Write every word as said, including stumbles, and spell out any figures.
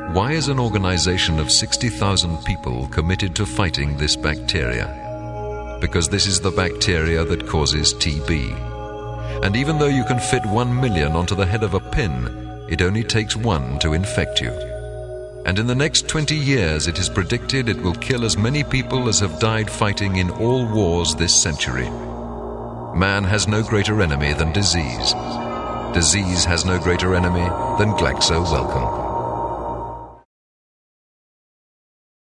Why is an organization of sixty thousand people committed to fighting this bacteria? Because this is the bacteria that causes T B. And even though you can fit one million onto the head of a pin, it only takes one to infect you. And in the next twenty years, it is predicted it will kill as many people as have died fighting in all wars this century. Man has no greater enemy than disease. Disease has no greater enemy than Glaxo Wellcome.